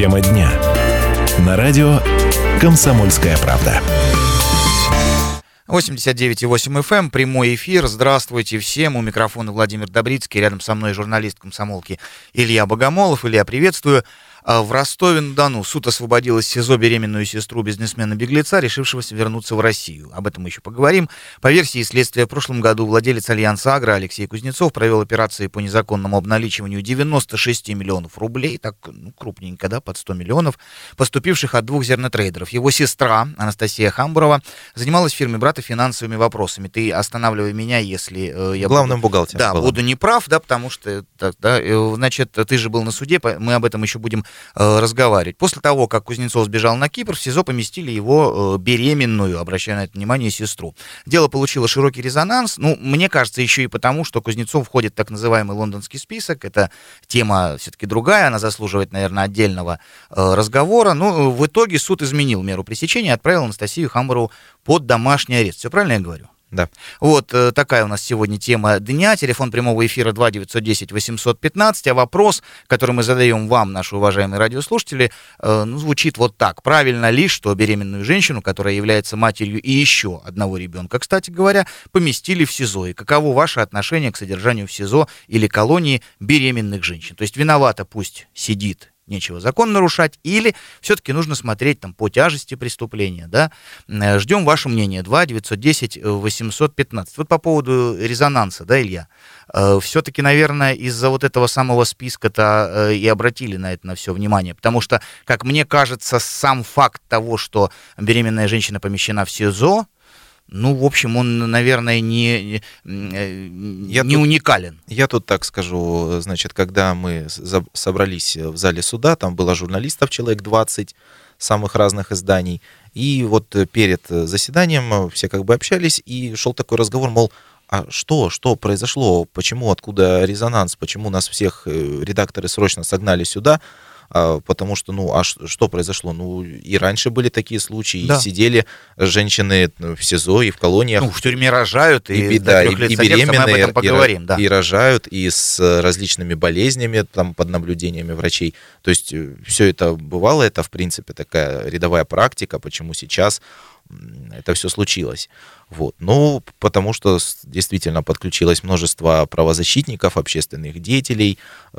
Тема дня. На радио «Комсомольская правда». 89,8 FM, прямой эфир. Здравствуйте всем. У микрофона Владимир Добрицкий. Рядом со мной журналист комсомолки Илья Богомолов. Илья, приветствую. В Ростове-на-Дону суд освободил из СИЗО беременную сестру бизнесмена-беглеца, решившегося вернуться в Россию. Об этом мы еще поговорим. По версии следствия, в прошлом году владелец Альянса Агро Алексей Кузнецов провел операции по незаконному обналичиванию 96 миллионов рублей, так крупненько, да, под 100 миллионов, поступивших от двух зернотрейдеров. Его сестра Анастасия Хамбурова занималась в фирме брата финансовыми вопросами. Ты останавливай меня, если я главным бухгалтером. Да, буду неправ, да, потому что, да, значит, ты же был на суде, мы об этом еще будем разговаривать. После того, как Кузнецов сбежал на Кипр, в СИЗО поместили его беременную, обращая на это внимание, сестру. Дело получило широкий резонанс, мне кажется, еще и потому, что Кузнецов входит в так называемый лондонский список. Это тема все-таки другая, она заслуживает, наверное, отдельного разговора. Но в итоге суд изменил меру пресечения и отправил Анастасию Хамбурову под домашний арест. Все правильно я говорю? Да. Вот такая у нас сегодня тема дня. Телефон прямого эфира 2-910-815. А вопрос, который мы задаем вам, наши уважаемые радиослушатели, звучит вот так. Правильно ли, что беременную женщину, которая является матерью и еще одного ребенка, кстати говоря, поместили в СИЗО? И каково ваше отношение к содержанию в СИЗО или колонии беременных женщин? То есть виновата пусть сидит, нечего закон нарушать, или все-таки нужно смотреть там по тяжести преступления, да? Ждем ваше мнение. 2-910-815. Вот по поводу резонанса, да, Илья? Все-таки, наверное, из-за вот этого самого списка-то и обратили на это на все внимание, потому что, как мне кажется, сам факт того, что беременная женщина помещена в СИЗО, в общем, он, наверное, не уникален. Я тут так скажу, значит, когда мы собрались в зале суда, там было журналистов человек 20, самых разных изданий, и вот перед заседанием все как бы общались, и шел такой разговор, мол, а что произошло, почему, откуда резонанс, почему нас всех редакторы срочно согнали сюда, потому что, что произошло? И раньше были такие случаи, да. И сидели женщины в СИЗО и в колониях. В тюрьме рожают, и беременные, мы об этом поговорим, да. И рожают, и с различными болезнями, там, под наблюдениями врачей. То есть все это бывало, это, в принципе, такая рядовая практика, почему сейчас это все случилось. Вот. Потому что действительно подключилось множество правозащитников, общественных деятелей.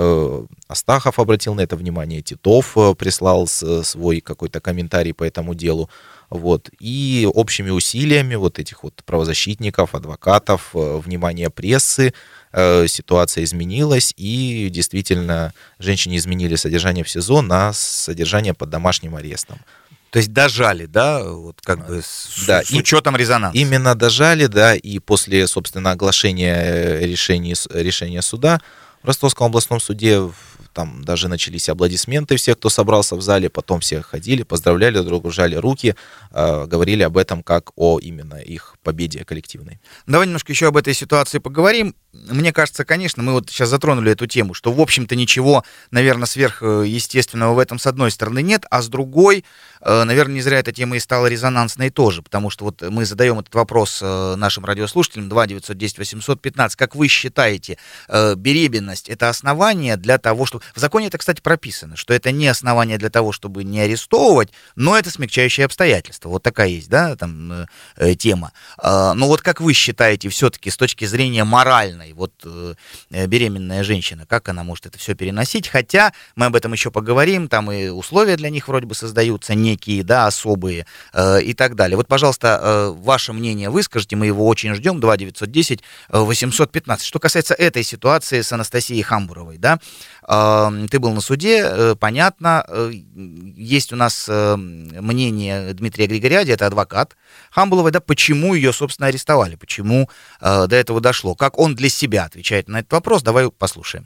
Астахов обратил на это внимание, Титов прислал свой какой-то комментарий по этому делу. Вот. И общими усилиями вот этих вот правозащитников, адвокатов, внимания прессы, ситуация изменилась, и действительно женщине изменили содержание в СИЗО на содержание под домашним арестом. То есть дожали, да, вот как бы с учетом резонанса. Именно дожали, да, и после, собственно, оглашения решения суда в Ростовском областном суде там даже начались аплодисменты всех, кто собрался в зале, потом все ходили, поздравляли друг друга, жали руки, говорили об этом как о именно их победе коллективной. Давай немножко еще об этой ситуации поговорим. Мне кажется, конечно, мы вот сейчас затронули эту тему, что, в общем-то, ничего, наверное, сверхъестественного в этом с одной стороны нет, а с другой, наверное, не зря эта тема и стала резонансной тоже, потому что вот мы задаем этот вопрос нашим радиослушателям, 2-910-815. Как вы считаете, беременность — это основание для того, чтобы... В законе это, кстати, прописано, что это не основание для того, чтобы не арестовывать, но это смягчающее обстоятельство. Вот такая есть, да, там тема. Но вот как вы считаете, все-таки с точки зрения моральной, вот беременная женщина, как она может это все переносить? Хотя мы об этом еще поговорим, там и условия для них вроде бы создаются некие, да, особые и так далее. Вот, пожалуйста, ваше мнение выскажите, мы его очень ждем, 2-910-815. Что касается этой ситуации с Анастасией Хамбуровой, да, ты был на суде, понятно, есть у нас мнение Дмитрия Григоряди, это адвокат Хамбуровой, да, почему ее, собственно, арестовали, почему до этого дошло, как он для себя отвечает на этот вопрос, давай послушаем.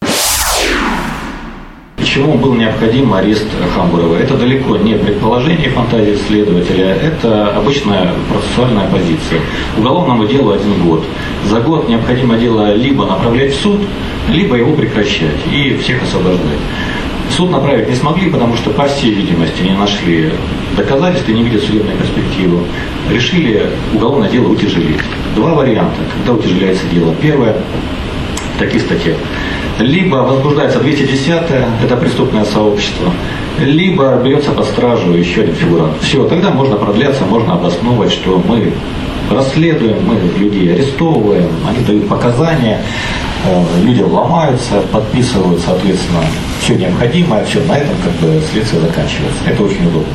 Почему был необходим арест Хамбуровой? Это далеко не предположение фантазии следователя, это обычная процессуальная позиция. Уголовному делу 1 год. За год необходимо дело либо направлять в суд, либо его прекращать и всех освобождать. Суд направить не смогли, потому что, по всей видимости, не нашли доказательств и не видят судебную перспективу. Решили уголовное дело утяжелить. 2 варианта, когда утяжеляется дело. Первое, в таких статьях. Либо возбуждается 210-е, это преступное сообщество, либо берется под стражу еще один фигурант. Все, тогда можно продляться, можно обосновывать, что мы расследуем, мы людей арестовываем, они дают показания, люди ломаются, подписывают, соответственно, все необходимое, все, на этом как бы следствие заканчивается. Это очень удобно.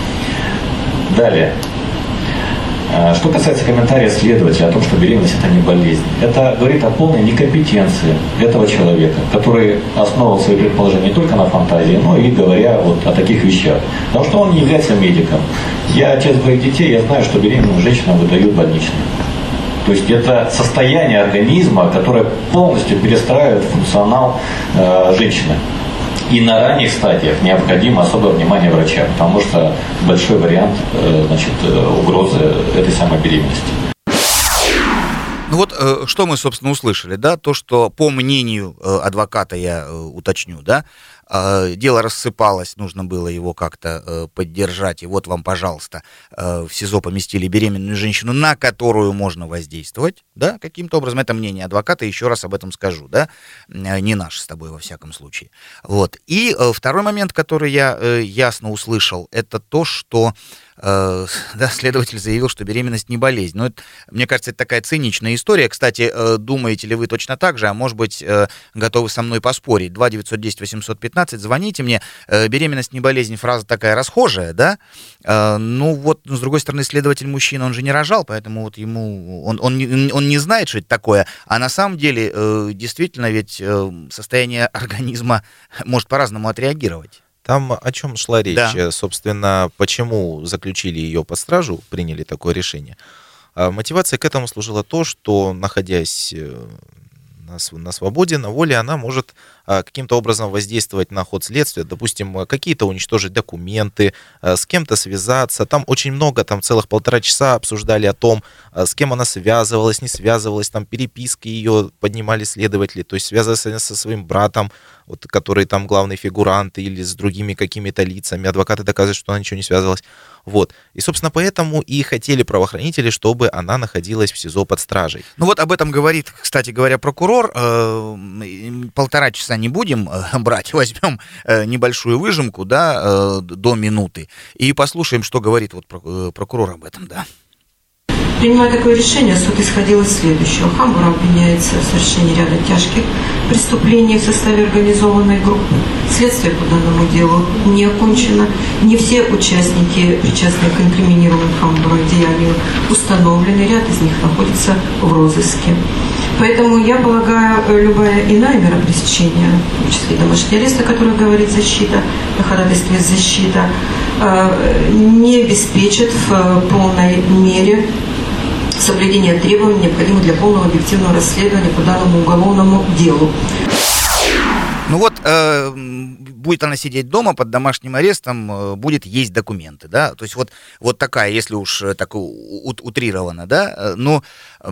Далее. Что касается комментария следователя о том, что беременность – это не болезнь, это говорит о полной некомпетенции этого человека, который основывал свои предположения не только на фантазии, но и говоря вот о таких вещах. Потому что он не является медиком. Я отец двоих детей, я знаю, что беременным женщинам выдают больничные. То есть это состояние организма, которое полностью перестраивает функционал женщины. И на ранних стадиях необходимо особое внимание врача, потому что большой вариант угрозы этой самой беременности. Ну вот, что мы, собственно, услышали, да, то, что по мнению адвоката, я уточню, да, дело рассыпалось, нужно было его как-то поддержать, и вот вам, пожалуйста, в СИЗО поместили беременную женщину, на которую можно воздействовать, да, каким-то образом, это мнение адвоката, еще раз об этом скажу, да, не наш с тобой во всяком случае. Вот, и второй момент, который я ясно услышал, это то, что да, следователь заявил, что беременность не болезнь. Но это, мне кажется, это такая циничная история. Кстати, думаете ли вы точно так же, а может быть, готовы со мной поспорить? 2-910-815, звоните мне. Беременность не болезнь, фраза такая расхожая, да? Ну вот, с другой стороны, следователь мужчина, он же не рожал, поэтому вот ему, он не знает, что это такое. А на самом деле, действительно, ведь состояние организма может по-разному отреагировать. Там о чем шла речь? Да. Собственно, почему заключили ее под стражу, приняли такое решение? Мотивация к этому служила то, что, находясь на свободе, на воле, она может каким-то образом воздействовать на ход следствия, допустим, какие-то уничтожить документы, с кем-то связаться. Там очень много, там целых 1,5 часа обсуждали о том, с кем она связывалась, не связывалась, там переписки ее поднимали следователи, то есть связывалась со своим братом, вот, который там главный фигурант, или с другими какими-то лицами. Адвокаты доказывают, что она ничего не связывалась. Вот. И, собственно, поэтому и хотели правоохранители, чтобы она находилась в СИЗО под стражей. Ну вот об этом говорит, кстати говоря, прокурор. 1,5 часа не будем брать, возьмем небольшую выжимку, да, до минуты, и послушаем, что говорит вот прокурор об этом, да. Принимая такое решение, суд исходил из следующего. Хамбура обвиняется в совершении ряда тяжких преступлений в составе организованной группы. Следствие по данному делу не окончено. Не все участники, причастные к инкриминированным Хамбурой деяниям, установлены. Ряд из них находится в розыске. Поэтому я полагаю, любая иная мера пресечения, в том числе домашний арест, о котором говорит защита, ходатайствует защита, не обеспечит в полной мере соблюдение требований, необходимых для полного объективного расследования по данному уголовному делу. Ну вот, будет она сидеть дома под домашним арестом, будет есть документы, да, то есть вот такая, если уж так утрировано, да, но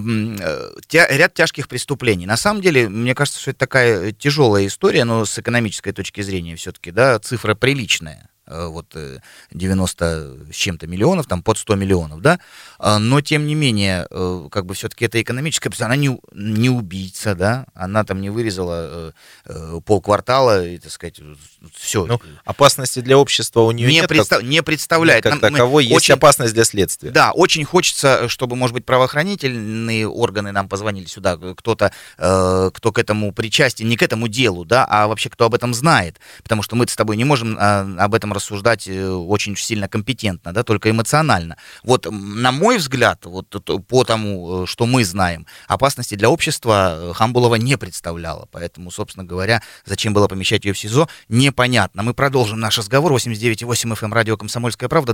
ряд тяжких преступлений. На самом деле, мне кажется, что это такая тяжелая история, но с экономической точки зрения все-таки, да, цифра приличная. Вот 90 с чем-то миллионов, там под 100 миллионов, да, но тем не менее, как бы все-таки это экономическая, она не убийца, да, она там не вырезала полквартала, и, так сказать, все. Ну, опасности для общества у нее не представляет. Как таковой, есть опасность для следствия. Да, очень хочется, чтобы, может быть, правоохранительные органы нам позвонили сюда, кто-то, кто к этому причастен, не к этому делу, да, а вообще кто об этом знает, потому что мы с тобой не можем об этом рассуждать очень сильно компетентно, да, только эмоционально. Вот, на мой взгляд, вот по тому, что мы знаем, опасности для общества Хамбулова не представляла. Поэтому, собственно говоря, зачем было помещать ее в СИЗО, непонятно. Мы продолжим наш разговор. 89,8 FM, радио «Комсомольская правда».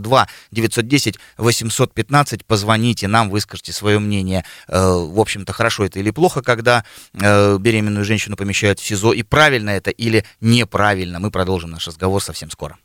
2-910-815. Позвоните нам, выскажите свое мнение. В общем-то, хорошо это или плохо, когда беременную женщину помещают в СИЗО, и правильно это или неправильно. Мы продолжим наш разговор совсем скоро.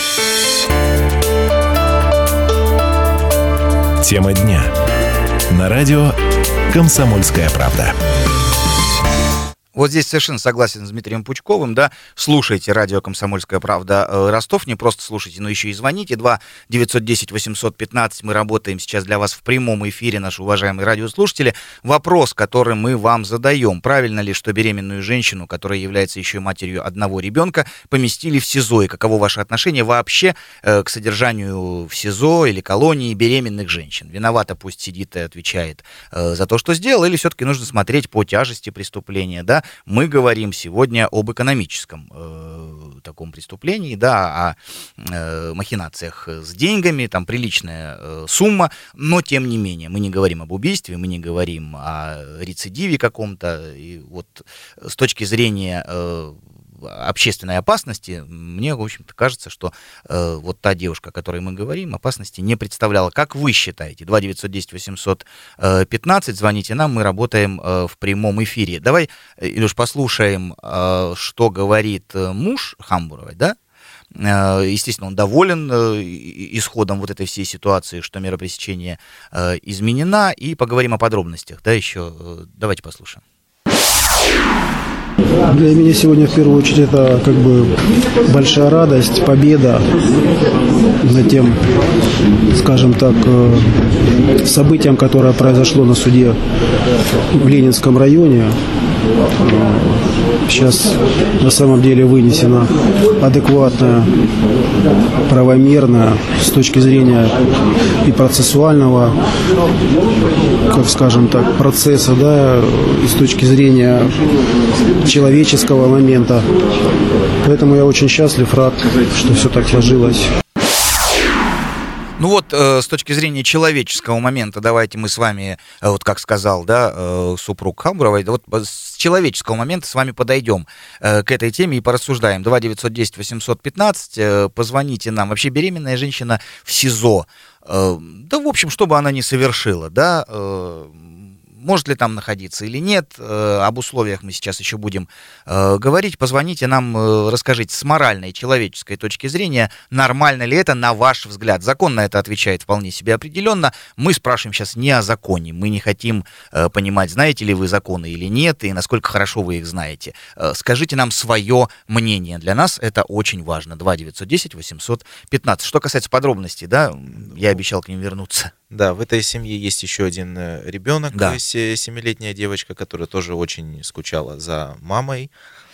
Тема дня. На радио «Комсомольская правда». Вот здесь совершенно согласен с Дмитрием Пучковым, да, слушайте радио «Комсомольская правда» Ростов, не просто слушайте, но еще и звоните, 2-910-815, мы работаем сейчас для вас в прямом эфире, наши уважаемые радиослушатели. Вопрос, который мы вам задаем: правильно ли, что беременную женщину, которая является еще и матерью одного ребенка, поместили в СИЗО, и каково ваше отношение вообще к содержанию в СИЗО или колонии беременных женщин? Виновата, пусть сидит и отвечает за то, что сделал, или все-таки нужно смотреть по тяжести преступления, да? Мы говорим сегодня об экономическом таком преступлении, да, о махинациях с деньгами, там приличная сумма, но тем не менее мы не говорим об убийстве, мы не говорим о рецидиве каком-то, и вот с точки зрения общественной опасности, мне, в общем-то, кажется, что вот та девушка, о которой мы говорим, опасности не представляла. Как вы считаете? 2-910-815, звоните нам, мы работаем в прямом эфире. Давай, Илюш, послушаем, что говорит муж Хамбуровой, да? Естественно, он доволен исходом вот этой всей ситуации, что мера пресечения изменена, и поговорим о подробностях, да, еще. Давайте послушаем. Для меня сегодня в первую очередь это как бы большая радость, победа над тем, скажем так, событием, которое произошло на суде в Ленинском районе. Сейчас на самом деле вынесена адекватная, правомерная с точки зрения и процессуального, как скажем так, процесса, да, и с точки зрения человеческого момента. Поэтому я очень счастлив, рад, что все так сложилось. Ну вот, с точки зрения человеческого момента, давайте мы с вами, вот как сказал, да, супруг Хамбуровой, вот с человеческого момента с вами подойдем к этой теме и порассуждаем. 2-910-815, позвоните нам. Вообще беременная женщина в СИЗО, да, в общем, что бы она ни совершила, да, может ли там находиться или нет, об условиях мы сейчас еще будем говорить. Позвоните нам, расскажите с моральной, человеческой точки зрения, нормально ли это, на ваш взгляд. Закон на это отвечает вполне себе определенно. Мы спрашиваем сейчас не о законе, мы не хотим понимать, знаете ли вы законы или нет, и насколько хорошо вы их знаете. Скажите нам свое мнение, для нас это очень важно. 2-910-815. Что касается подробностей, да, я обещал к ним вернуться. Да, в этой семье есть еще один ребенок, да. 7-летняя девочка, которая тоже очень скучала за мамой.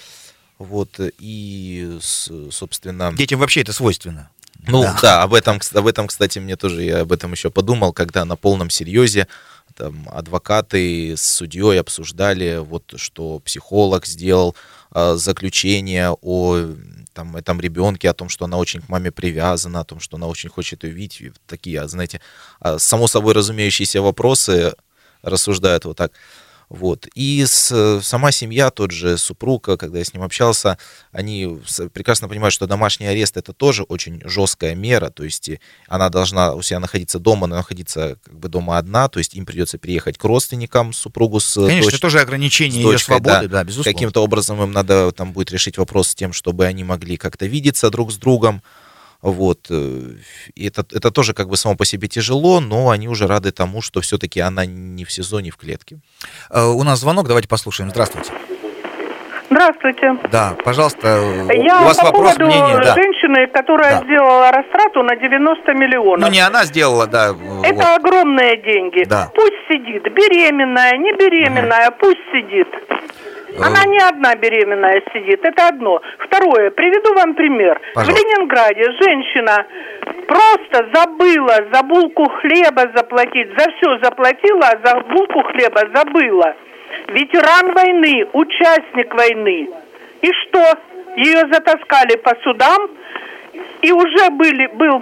Вот, и, собственно... Детям вообще это свойственно. Ну да, об этом, кстати, мне тоже, я об этом еще подумал, когда на полном серьезе там адвокаты с судьей обсуждали, вот, что психолог сделал заключение о там, этом ребенке, о том, что она очень к маме привязана, о том, что она очень хочет ее видеть. Такие, знаете, само собой разумеющиеся вопросы рассуждают вот так. Вот. И сама семья, тот же супруг, когда я с ним общался, они прекрасно понимают, что домашний арест — это тоже очень жесткая мера, то есть она должна у себя находиться дома, но находиться как бы дома одна, то есть им придется переехать к родственникам, супругу с Конечно, это тоже ограничение ее свободы, да, безусловно. Каким-то образом им надо там будет решить вопрос с тем, чтобы они могли как-то видеться друг с другом. Вот. И это тоже как бы само по себе тяжело, но они уже рады тому, что все-таки она не в СИЗО, не в клетке. У нас звонок, давайте послушаем. Здравствуйте. Здравствуйте. Да, пожалуйста, я у вас по вопрос, поводу мнение, да. женщины, которая сделала растрату на 90 миллионов. Ну, не она сделала, да. Это вот огромные деньги. Да. Пусть сидит, беременная, не беременная, пусть сидит. Она не одна беременная сидит, это одно. Второе, приведу вам пример. Пожалуйста. В Ленинграде женщина просто забыла за булку хлеба заплатить, за все заплатила, а за булку хлеба забыла. Ветеран войны, участник войны. И что? Ее затаскали по судам, и уже был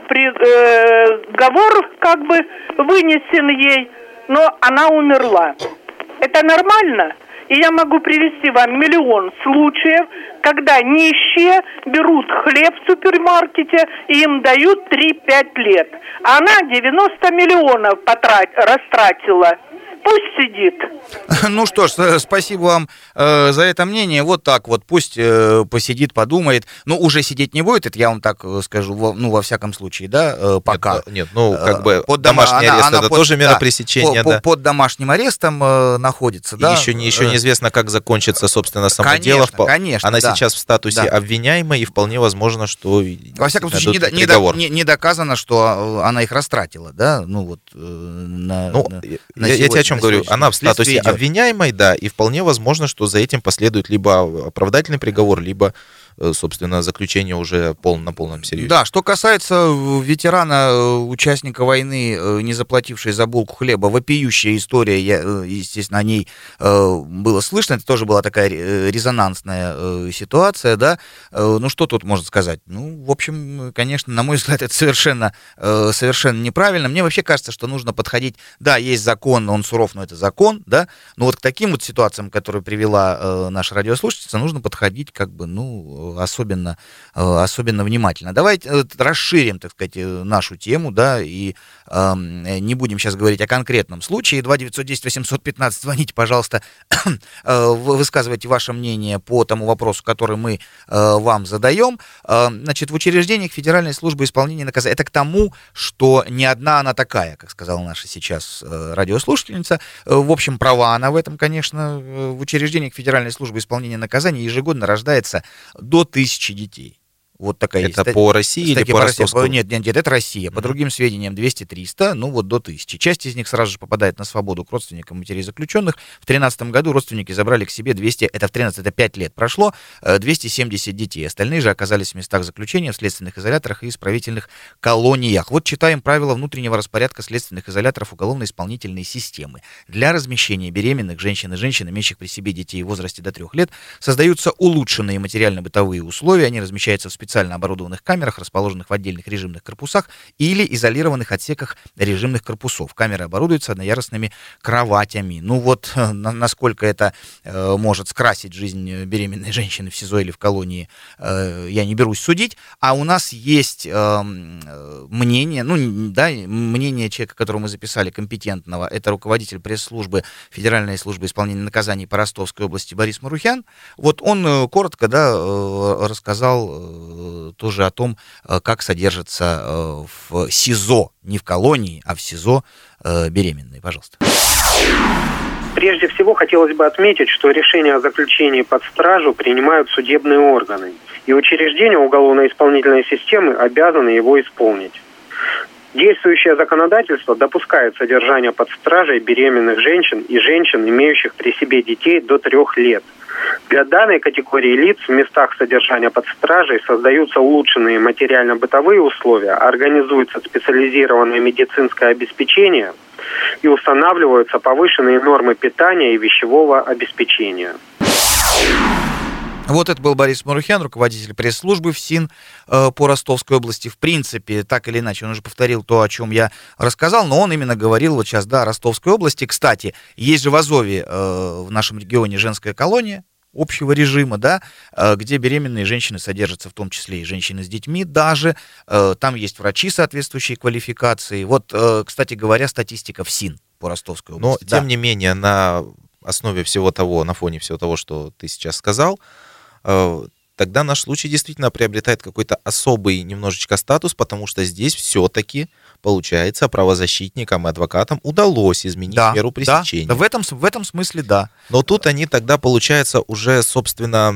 приговор как бы вынесен ей, но она умерла. Это нормально? И я могу привести вам миллион случаев, когда нищие берут хлеб в супермаркете и им дают 3-5 лет. А она 90 миллионов растратила. Пусть сидит. Ну что ж, спасибо вам за это мнение. Вот так вот, пусть посидит, подумает. Ну, уже сидеть не будет, это я вам так скажу, во всяком случае, да, пока. Нет, как бы домашний арест, это тоже мера пресечения, да. Под домашним арестом находится, да. Еще неизвестно, как закончится, собственно, само конечно, дело. Конечно, она да. сейчас в статусе обвиняемой, и вполне возможно, что... Во всяком случае, не доказано, что она их растратила, да, я тебе о чем говорю, она в статусе обвиняемой, да, и вполне возможно, что за этим последует либо оправдательный приговор, либо, собственно, заключение уже на полном серьезе. Да, что касается ветерана, участника войны, не заплатившей за булку хлеба, вопиющая история, естественно, о ней было слышно, это тоже была такая резонансная ситуация, да, ну что тут можно сказать? Ну, в общем, конечно, на мой взгляд, это совершенно неправильно. Мне вообще кажется, что нужно подходить, да, есть закон, он суров, но это закон, да, но вот к таким вот ситуациям, которые привела наша радиослушательница, нужно подходить как бы, особенно внимательно. Давайте расширим, так сказать, нашу тему, да, и не будем сейчас говорить о конкретном случае. 2-910-815, звоните, пожалуйста, высказывайте ваше мнение по тому вопросу, который мы вам задаем. Значит, в учреждениях Федеральной службы исполнения наказаний, это к тому, что не одна она такая, как сказала наша сейчас радиослушательница. В общем, права она в этом, конечно. В учреждениях Федеральной службы исполнения наказаний ежегодно рождается до 1000 детей. Вот такая это есть. По России или по Ростовской? Нет, это Россия. По другим сведениям 200-300, до 1000. Часть из них сразу же попадает на свободу к родственникам матерей заключенных. В 2013 году родственники забрали к себе 200, это в 13, это 5 лет прошло, 270 детей. Остальные же оказались в местах заключения, в следственных изоляторах и исправительных колониях. Вот читаем правила внутреннего распорядка следственных изоляторов уголовно-исполнительной системы. Для размещения беременных женщин и женщин, имеющих при себе детей в возрасте до 3 лет, создаются улучшенные материально-бытовые условия. Они размещаются в специально оборудованных камерах, расположенных в отдельных режимных корпусах или изолированных отсеках режимных корпусов. Камеры оборудуются одноярусными кроватями. Ну вот, насколько это может скрасить жизнь беременной женщины в СИЗО или в колонии, я не берусь судить. А у нас есть мнение, мнение человека, которого мы записали, компетентного, это руководитель пресс-службы Федеральной службы исполнения наказаний по Ростовской области Борис Марухян. Вот он коротко, рассказал тоже о том, как содержится в СИЗО, не в колонии, а в СИЗО беременные. Пожалуйста. Прежде всего, хотелось бы отметить, что решение о заключении под стражу принимают судебные органы, и учреждения уголовно-исполнительной системы обязаны его исполнить. Действующее законодательство допускает содержание под стражей беременных женщин и женщин, имеющих при себе детей до 3 лет. Для данной категории лиц в местах содержания под стражей создаются улучшенные материально-бытовые условия, организуется специализированное медицинское обеспечение и устанавливаются повышенные нормы питания и пищевого обеспечения. Вот это был Борис Марухян, руководитель пресс-службы ФСИН по Ростовской области. В принципе, так или иначе, он уже повторил то, о чем я рассказал, но он именно говорил вот сейчас, о Ростовской области. Кстати, есть же в Азове в нашем регионе женская колония общего режима, где беременные женщины содержатся, в том числе и женщины с детьми даже. Там есть врачи соответствующей квалификации. Вот, кстати говоря, статистика ФСИН по Ростовской области. Но, тем не менее, на основе всего того, на фоне всего того, что ты сейчас сказал, тогда наш случай действительно приобретает какой-то особый немножечко статус, потому что здесь все-таки, получается, правозащитникам и адвокатам удалось изменить меру пресечения. Да, в этом смысле да. Но тут они тогда, получается, уже, собственно,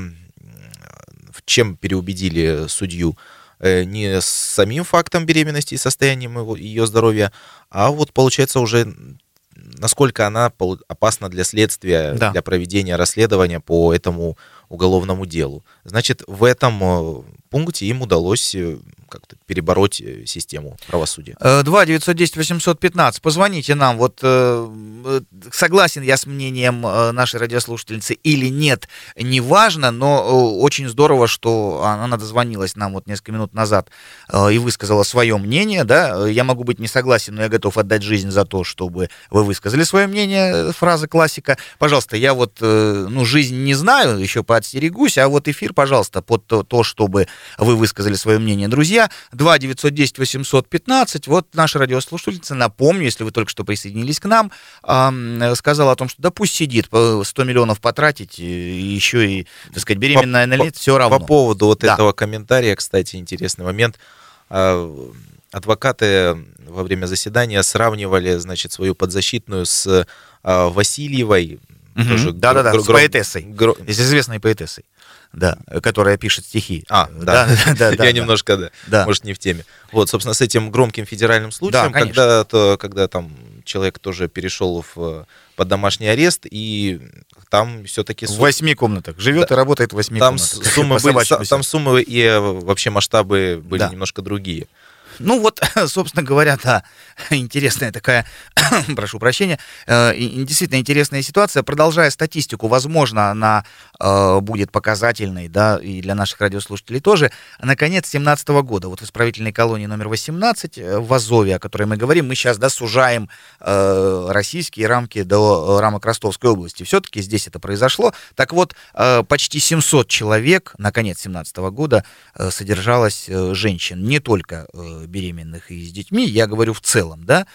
в чем переубедили судью? Не с самим фактом беременности и состоянием ее здоровья, а вот, получается, уже насколько она опасна для следствия, для проведения расследования по этому уголовному делу. Значит, в этом пункте им удалось как-то перебороть систему правосудия. 2-910-815. Позвоните нам. Вот согласен я с мнением нашей радиослушательницы или нет, неважно, но очень здорово, что она дозвонилась нам вот несколько минут назад и высказала свое мнение. Да? Я могу быть не согласен, но я готов отдать жизнь за то, чтобы вы высказали свое мнение. Фраза классика. Пожалуйста, я вот жизнь не знаю, еще поостерегусь, а вот эфир, пожалуйста, под то, чтобы вы высказали свое мнение. Друзья, 2 910 815, вот наша радиослушательница, напомню, если вы только что присоединились к нам, сказала о том, что да пусть сидит, 100 миллионов потратить, и еще и, так сказать, беременная на лет, все равно. По поводу вот этого комментария, кстати, интересный момент. Адвокаты во время заседания сравнивали, значит, свою подзащитную с Васильевой. Да-да-да, с поэтессой, с известной поэтессой, да, которая пишет стихи. Да, я немножко, может, не в теме. Вот, собственно, с этим громким федеральным случаем, когда там человек тоже перешел под домашний арест, и там все-таки... В 8 комнатах. Живет и работает в 8 комнатах. Там суммы и вообще масштабы были немножко другие. Ну вот, собственно говоря, да, интересная такая, прошу прощения, действительно интересная ситуация. Продолжая статистику, возможно, она будет показательной, да, и для наших радиослушателей тоже. На конец 2017 года, вот в исправительной колонии номер 18 в Азове, о которой мы говорим, мы сейчас, да, сужаем российские рамки до рамок Ростовской области. Все-таки здесь это произошло. Так вот, почти 700 человек на конец 2017 года содержалось женщин, не только беременных и с детьми, я говорю в целом, да,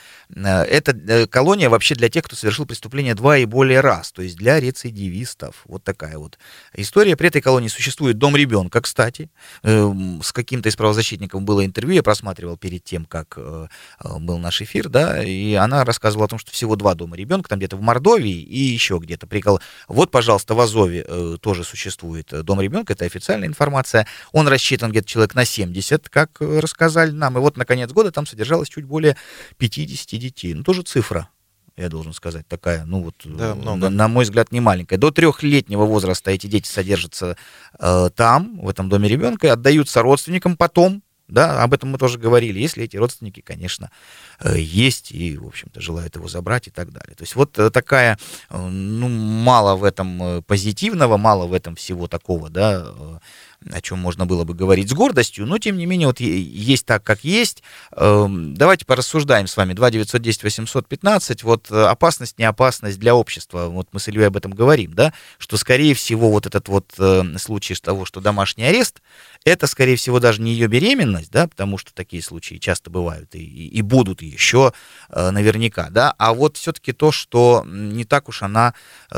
это колония вообще для тех, кто совершил преступление 2 и более раз, то есть для рецидивистов, вот такая вот история. При этой колонии существует дом ребенка, кстати, с каким-то из правозащитников было интервью, я просматривал перед тем, как был наш эфир, да, и она рассказывала о том, что всего 2 дома ребенка, там где-то в Мордовии и еще где-то. Вот, пожалуйста, в Азове тоже существует дом ребенка, это официальная информация, он рассчитан где-то человек на 70, как рассказали нам, и вот на конец года там содержалось чуть более 50 детей. Ну, тоже цифра, я должен сказать, такая, ну вот, да, на мой взгляд, не маленькая. До 3-летнего возраста эти дети содержатся там, в этом доме ребенка, и отдаются родственникам потом, да, об этом мы тоже говорили, если эти родственники, конечно, есть и, в общем-то, желают его забрать и так далее. То есть вот такая, ну, мало в этом позитивного, мало в этом всего такого, да, о чем можно было бы говорить с гордостью, но, тем не менее, вот есть так, как есть. Давайте порассуждаем с вами. 2 910 815, вот опасность, не опасность для общества. Вот мы с Ильей об этом говорим, да, что, скорее всего, вот этот вот случай того, что домашний арест, это, скорее всего, даже не ее беременность, да, потому что такие случаи часто бывают и будут еще наверняка, да, а вот все-таки то, что не так уж она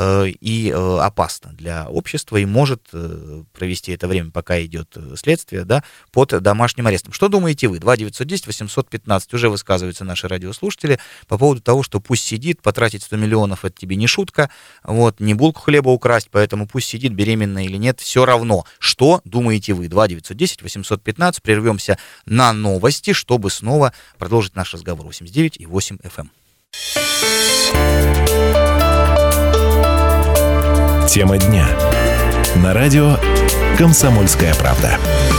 и опасна для общества и может провести это время, пока идет следствие, да, под домашним арестом. Что думаете вы? 2 910 815. Уже высказываются наши радиослушатели по поводу того, что пусть сидит, потратить 100 миллионов, это тебе не шутка, вот, не булку хлеба украсть, поэтому пусть сидит, беременная или нет, все равно. Что думаете вы? 2 910 815. Прервемся на новости, чтобы снова продолжить наш разговор. 89,8 FM. Тема дня. На радио «Комсомольская правда».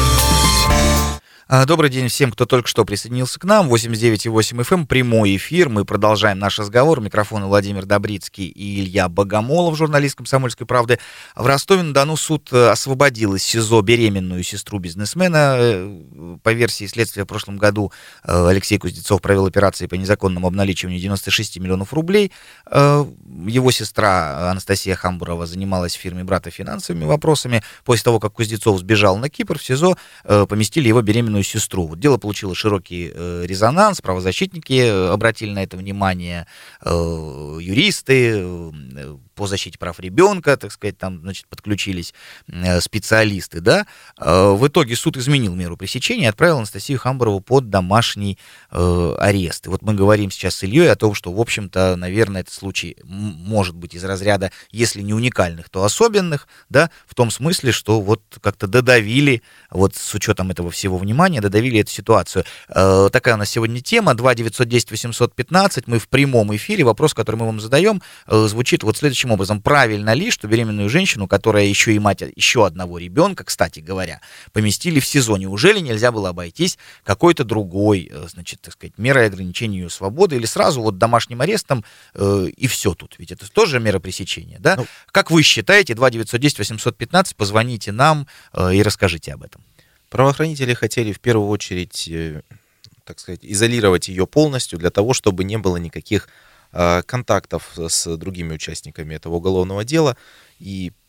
Добрый день всем, кто только что присоединился к нам. 89,8 FM, прямой эфир. Мы продолжаем наш разговор. Микрофоны Владимир Добрицкий и Илья Богомолов, журналист «Комсомольской правды». В Ростове-на-Дону суд освободил из СИЗО беременную сестру бизнесмена. По версии следствия, в прошлом году Алексей Кузнецов провел операции по незаконному обналичиванию 96 миллионов рублей. Его сестра Анастасия Хамбурова занималась в фирме брата финансовыми вопросами. После того, как Кузнецов сбежал на Кипр, в СИЗО поместили его беременную сестру. Вот дело получило широкий резонанс, правозащитники обратили на это внимание, юристы по защите прав ребенка, так сказать, там, значит, подключились специалисты, да. В итоге суд изменил меру пресечения и отправил Анастасию Хамбурову под домашний арест. И вот мы говорим сейчас с Ильей о том, что, в общем-то, наверное, этот случай может быть из разряда, если не уникальных, то особенных, да, в том смысле, что вот как-то додавили, вот с учетом этого всего внимания, додавили эту ситуацию. Такая у нас сегодня тема. 2 910 815. Мы в прямом эфире. Вопрос, который мы вам задаем, звучит вот следующим образом. Правильно ли, что беременную женщину, которая еще и мать еще одного ребенка, кстати говоря, поместили в СИЗО? Неужели нельзя было обойтись какой-то другой, значит, так сказать, мерой ограничения ее свободы или сразу вот домашним арестом и все тут? Ведь это тоже мера пресечения, да? Ну, как вы считаете? 2 910 815. Позвоните нам и расскажите об этом. Правоохранители хотели в первую очередь, так сказать, изолировать ее полностью для того, чтобы не было никаких контактов с другими участниками этого уголовного дела. И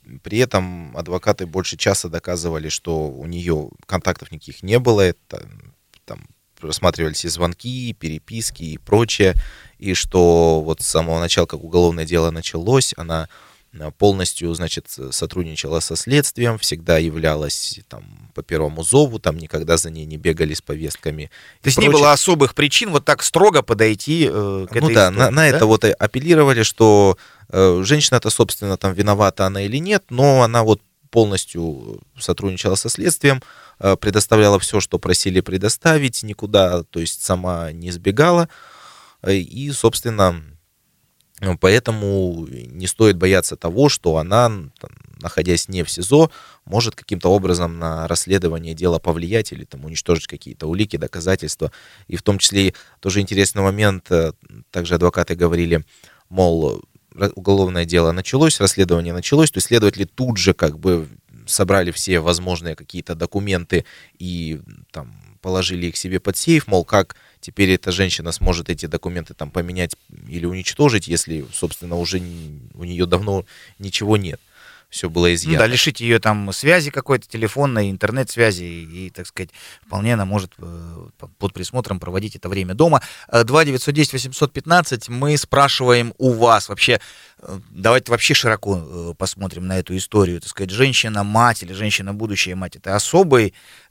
при этом адвокаты больше часа доказывали, что у нее контактов никаких не было, это там рассматривались и звонки, и переписки и прочее, и что вот с самого начала, как уголовное дело началось, она полностью, значит, сотрудничала со следствием, всегда являлась там по первому зову, там никогда за ней не бегали с повестками. То есть не было особых причин вот так строго подойти к этой истории, на это вот апеллировали, что женщина-то, собственно, там виновата она или нет, но она вот полностью сотрудничала со следствием, предоставляла все, что просили предоставить, никуда, то есть сама не сбегала, и, собственно, поэтому не стоит бояться того, что она, находясь не в СИЗО, может каким-то образом на расследование дела повлиять или там уничтожить какие-то улики, доказательства. И в том числе тоже интересный момент, также адвокаты говорили, мол, уголовное дело началось, расследование началось, то есть следователи тут же как бы собрали все возможные какие-то документы и там положили их себе под сейф, мол, как теперь эта женщина сможет эти документы там поменять или уничтожить, если, собственно, уже у нее давно ничего нет. Все было изъято. Да, лишить ее там связи какой-то, телефонной, интернет-связи, и, так сказать, вполне она может под присмотром проводить это время дома. 2-910-815, мы спрашиваем у вас вообще, давайте вообще широко посмотрим на эту историю, так сказать, женщина-мать или женщина-будущая мать, это особый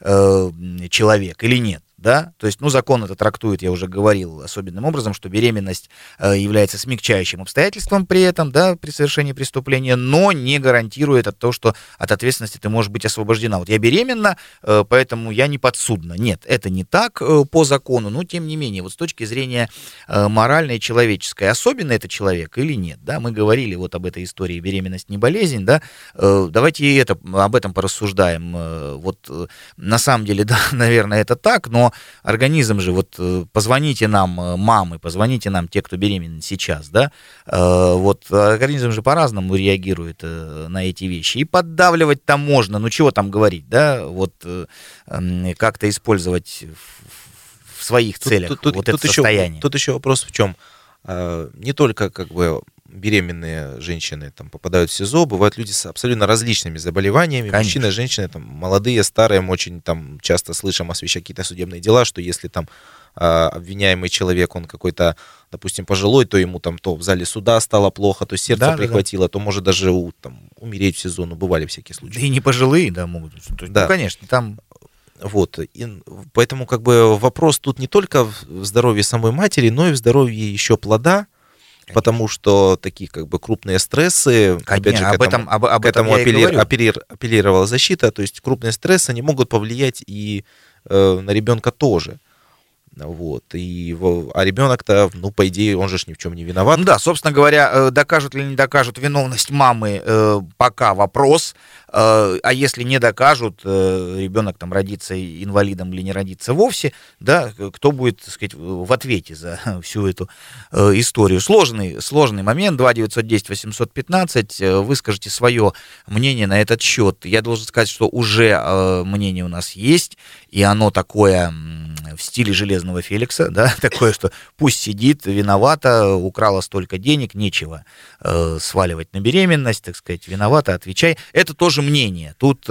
человек или нет? Да? То есть, закон это трактует, я уже говорил, особенным образом, что беременность является смягчающим обстоятельством при этом, да, при совершении преступления, но не гарантирует то, что от ответственности ты можешь быть освобождена. Вот я беременна, поэтому я не подсудна. Нет, это не так по закону, но тем не менее, вот с точки зрения моральной и человеческой, особенно это человек или нет, да, мы говорили вот об этой истории «беременность не болезнь», да, давайте об этом порассуждаем. Вот на самом деле, да, наверное, это так, но организм же, вот позвоните нам, мамы, позвоните нам, те, кто беременен сейчас, да, вот организм же по-разному реагирует на эти вещи. И поддавливать там можно, чего там говорить, да, вот как-то использовать в своих целях это состояние. Тут еще вопрос в чем? Не только как бы беременные женщины там попадают в СИЗО, бывают люди с абсолютно различными заболеваниями, конечно. Мужчины, женщины, там, молодые, старые, мы очень там часто слышим, освещая какие-то судебные дела, что если там обвиняемый человек, он какой-то, допустим, пожилой, то ему там то в зале суда стало плохо, то сердце прихватило, то может даже умереть в СИЗО, бывали всякие случаи. Да и не пожилые, да, могут. То есть, да. Конечно, там... Вот, и поэтому как бы вопрос тут не только в здоровье самой матери, но и в здоровье еще плода, конечно. Потому что такие как бы крупные стрессы, опять же, к этому апеллировала защита, то есть крупные стрессы, они могут повлиять и на ребенка тоже. Вот, а ребенок-то, по идее, он же ни в чем не виноват. Да, собственно говоря, докажут или не докажут виновность мамы, пока вопрос. А если не докажут, ребенок там родится инвалидом или не родится вовсе, да, кто будет, так сказать, в ответе за всю эту историю. Сложный момент. 2-910-815. Выскажите свое мнение на этот счет. Я должен сказать, что уже мнение у нас есть, и оно такое в стиле Железного Феликса, да, такое, что пусть сидит, виновата, украла столько денег, нечего сваливать на беременность, так сказать, виновата, отвечай. Это тоже мнение. Тут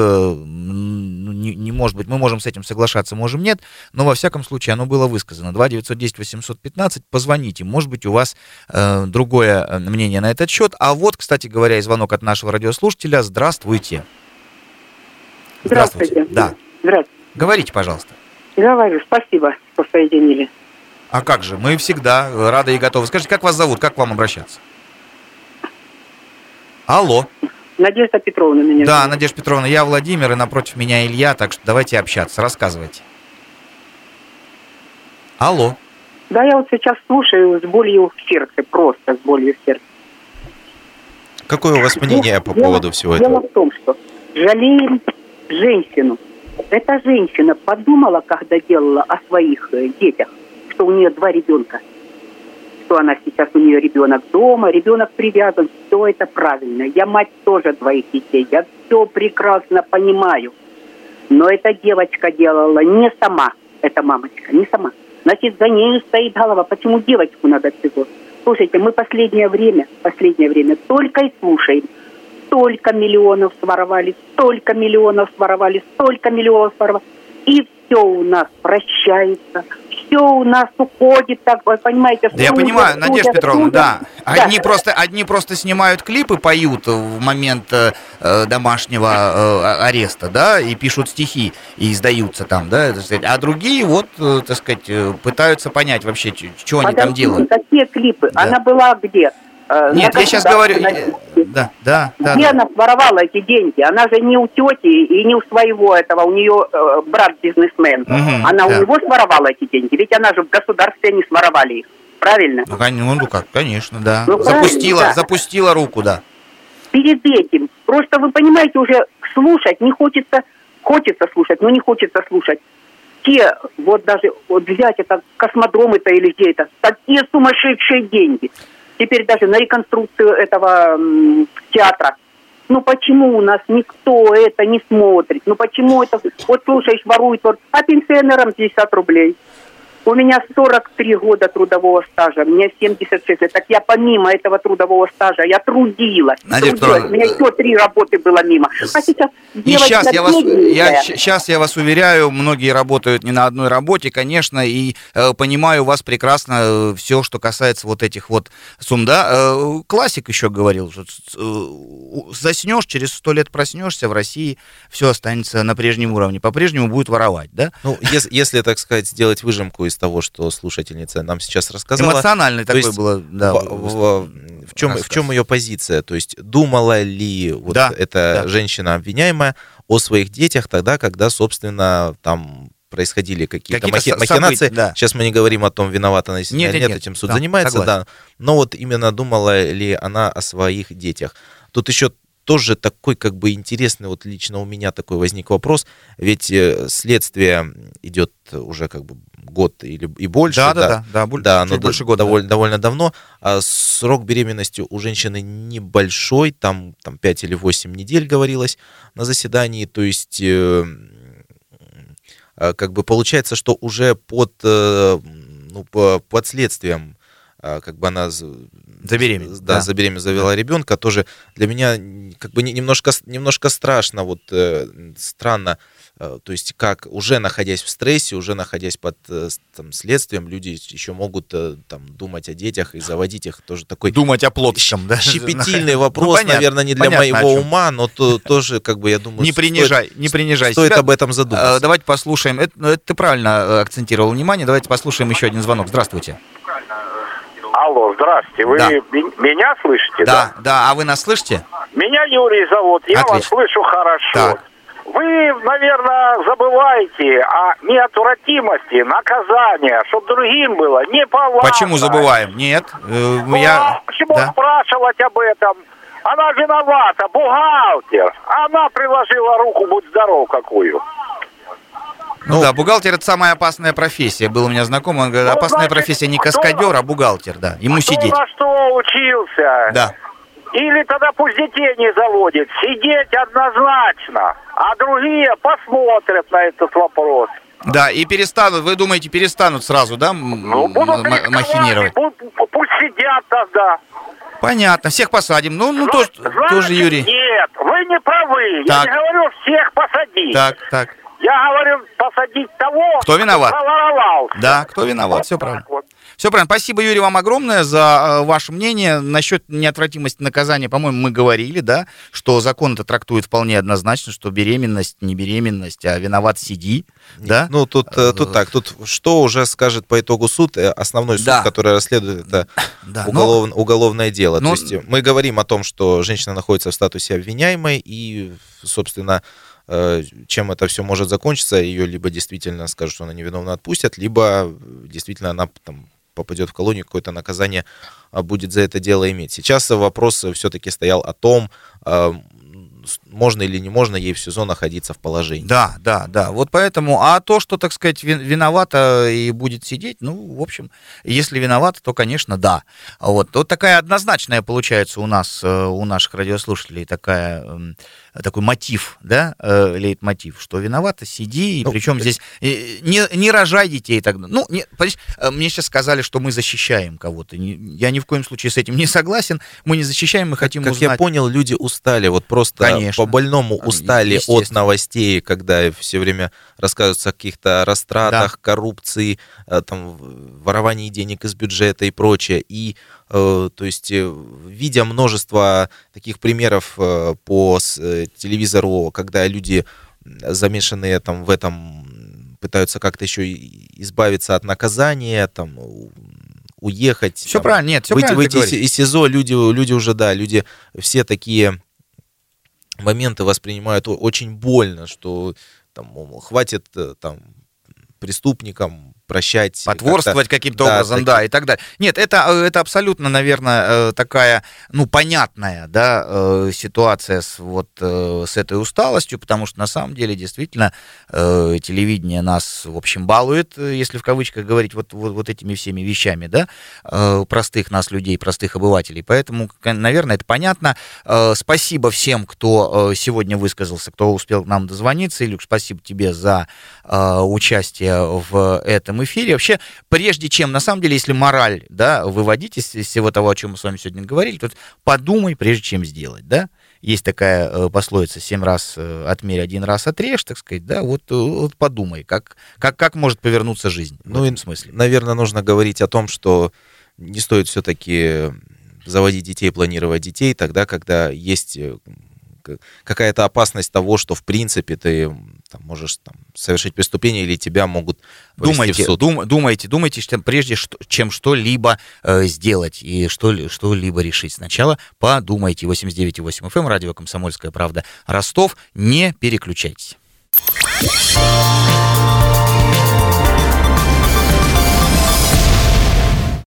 не может быть, мы можем с этим соглашаться, можем нет, но во всяком случае оно было высказано. 2-910-815, позвоните, может быть, у вас другое мнение на этот счет. А вот, кстати говоря, и звонок от нашего радиослушателя. Здравствуйте. Здравствуйте. Да. Здравствуйте. Говорите, пожалуйста. Говорю, спасибо, что соединили. А как же, мы всегда рады и готовы. Скажите, как вас зовут, как к вам обращаться? Алло. Надежда Петровна меня Да, зовут. Надежда Петровна, я Владимир, и напротив меня Илья, так что давайте общаться, рассказывайте. Алло. Да, я вот сейчас слушаю с болью в сердце, просто с болью в сердце. Какое у вас мнение по поводу всего этого? Дело в том, что жалеем женщину. Эта женщина подумала, когда делала о своих детях, что у нее 2 ребенка, что она сейчас, у нее ребенок дома, ребенок привязан, все это правильно. Я мать тоже 2 детей, я все прекрасно понимаю. Но эта девочка делала не сама, эта мамочка, не сама. Значит, за нею стоит голова, почему девочку надо в СИЗО? Слушайте, мы последнее время только и слушаем столько миллионов своровали, столько миллионов своровали, столько миллионов своровали. И все у нас прощается, все у нас уходит, так вы понимаете. Да я понимаю, Надежда Петровна, да. Одни просто снимают клипы, поют в момент домашнего ареста, да, и пишут стихи, и издаются там, да, так сказать. А другие вот, так сказать, пытаются понять вообще, что они там делают. Какие клипы? Да. Она была где? Нет, я сейчас говорю... Да. Где она своровала эти деньги? Она же не у тети и не у своего этого, у нее брат бизнесмен. Она у него своровала эти деньги, ведь она же в государстве не своровали их, правильно? Ну как, конечно, да. Ну, запустила руку, да. Перед этим, просто вы понимаете, уже слушать не хочется слушать, но не хочется слушать. Те, вот даже вот взять это, космодром это или где это, такие сумасшедшие деньги. Теперь даже на реконструкцию этого театра. Ну почему у нас никто это не смотрит? Ну почему это... Вот слушаешь, воруют, а пенсионерам 50 рублей. У меня 43 года трудового стажа, мне 76 лет. Так я помимо этого трудового стажа, я трудилась. У меня еще 3 работы было мимо. А сейчас сейчас я вас уверяю, многие работают не на одной работе, конечно, и понимаю вас прекрасно, все, что касается вот этих вот сумм, да. Классик еще говорил, что заснешь, через 100 лет проснешься в России, все останется на прежнем уровне, по-прежнему будет воровать, да? Ну, если, так сказать, сделать выжимку из того, что слушательница нам сейчас рассказала. Эмоциональный такой было, да. В чем ее позиция? То есть думала ли вот эта женщина обвиняемая о своих детях тогда, когда, собственно, там происходили какие-то махинации. Да. Сейчас мы не говорим о том, виновата она или нет, этим суд занимается, да. Но вот именно думала ли она о своих детях. Тут еще тоже такой, как бы, интересный, вот лично у меня такой возник вопрос, ведь следствие идет уже как бы год или и больше. Больше года. Довольно давно. А срок беременности у женщины небольшой, там 5 или 8 недель говорилось на заседании, то есть как бы получается, что уже под следствием как бы она завела ребенка, тоже для меня как бы немножко страшно, вот странно, то есть как уже находясь в стрессе, уже находясь под там, следствием, люди еще могут там думать о детях и заводить их, тоже такой... Думать о плотском, да? Щепетильный вопрос, наверное, не для моего ума, но тоже, как бы, я думаю... Не принижай стоит об этом задуматься. Давайте послушаем, это ты правильно акцентировал внимание, давайте послушаем еще один звонок. Здравствуйте. Алло, здравствуйте. Вы меня слышите? Да. А вы нас слышите? Меня Юрий зовут. Я вас слышу хорошо. Так. Вы, наверное, забываете о неотвратимости наказания, чтобы другим было неповадно. Почему забываем? Нет. Почему спрашивать об этом? Она виновата, бухгалтер. Она приложила руку, будь здоров, какую. Да, бухгалтер — это самая опасная профессия. Был у меня знакомый, он говорит, опасная профессия не каскадер, а бухгалтер, да. Ему сидеть. На что учился? Да. Или тогда пусть детей не заводит. Сидеть однозначно, а другие посмотрят на этот вопрос. Да, и перестанут, вы думаете, перестанут сразу, да, махинировать? Пусть сидят тогда. Понятно, всех посадим. Тоже Юрий. Нет, вы не правы. Так. Я не говорю всех посадить. Так. Я говорю посадить того, кто виноват. Проворовался. Да, кто виноват, вот все правильно. Вот. Все правильно. Спасибо, Юрий, вам огромное за ваше мнение. Насчет неотвратимости наказания, по-моему, мы говорили, да, что закон это трактует вполне однозначно, что беременность, не беременность, а виноват сиди. Да? Ну, тут что уже скажет по итогу суд, основной суд, который расследует это уголовное дело. То есть мы говорим о том, что женщина находится в статусе обвиняемой, и, собственно, чем это все может закончиться, ее либо действительно скажут, что она невиновна, отпустят, либо действительно она там попадет в колонию, какое-то наказание будет за это дело иметь. Сейчас вопрос все-таки стоял о том, можно или не можно ей в СИЗО находиться в положении. Да. Вот поэтому, а то, что, так сказать, виновата и будет сидеть, в общем, если виновата, то, конечно, да. Вот такая однозначная получается у наших радиослушателей такой мотив, да, лейтмотив, что виновата, сиди, и причем здесь не рожай детей и так далее. Мне сейчас сказали, что мы защищаем кого-то. Я ни в коем случае с этим не согласен. Мы не защищаем, мы хотим узнать. Как я понял, люди устали, вот просто по-больному устали от новостей, когда все время рассказываются о каких-то растратах, коррупции, там, воровании денег из бюджета и прочее. И, то есть, видя множество таких примеров по телевизору, когда люди, замешанные там в этом, пытаются как-то еще избавиться от наказания, там, уехать. Все правильно, нет, все правильно. Выйти из СИЗО, люди уже все такие моменты воспринимают очень больно, что там, хватит там преступникам прощать. Потворствовать каким-то образом, и так далее. Нет, это абсолютно, наверное, такая, понятная, ситуация с этой усталостью, потому что на самом деле действительно телевидение нас, в общем, балует, если в кавычках говорить вот этими всеми вещами, простых нас людей, простых обывателей. Поэтому, наверное, это понятно. Спасибо всем, кто сегодня высказался, кто успел к нам дозвониться. Илюш, спасибо тебе за участие в этом эфире. Вообще, прежде чем, на самом деле, если мораль, выводить из всего того, о чем мы с вами сегодня говорили, то подумай, прежде чем сделать, Есть такая пословица: 7 раз отмерь, 1 раз отрежь, так сказать, вот подумай, как может повернуться жизнь в этом смысле. Наверное, нужно говорить о том, что не стоит все-таки заводить детей, планировать детей тогда, когда есть какая-то опасность того, что, в принципе, ты можешь совершить преступление или тебя могут повести в суд. Думайте, что прежде чем что-либо сделать и что-либо решить. Сначала подумайте. 89,8 FM, радио «Комсомольская правда», Ростов. Не переключайтесь.